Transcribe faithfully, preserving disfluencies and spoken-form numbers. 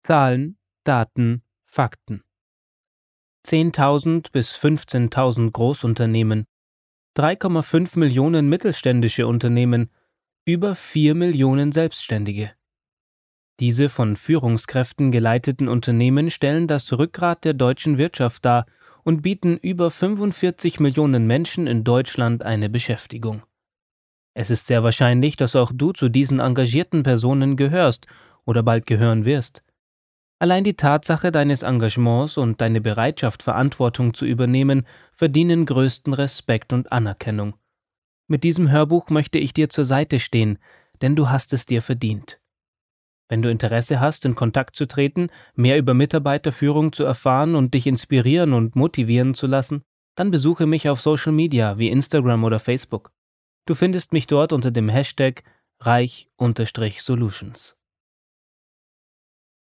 Zahlen, Daten, Fakten. zehntausend bis fünfzehntausend Großunternehmen, drei Komma fünf Millionen mittelständische Unternehmen, über vier Millionen Selbstständige. Diese von Führungskräften geleiteten Unternehmen stellen das Rückgrat der deutschen Wirtschaft dar und bieten über fünfundvierzig Millionen Menschen in Deutschland eine Beschäftigung. Es ist sehr wahrscheinlich, dass auch du zu diesen engagierten Personen gehörst oder bald gehören wirst. Allein die Tatsache deines Engagements und deine Bereitschaft, Verantwortung zu übernehmen, verdienen größten Respekt und Anerkennung. Mit diesem Hörbuch möchte ich dir zur Seite stehen, denn du hast es dir verdient. Wenn du Interesse hast, in Kontakt zu treten, mehr über Mitarbeiterführung zu erfahren und dich inspirieren und motivieren zu lassen, dann besuche mich auf Social Media wie Instagram oder Facebook. Du findest mich dort unter dem Hashtag Reich Solutions.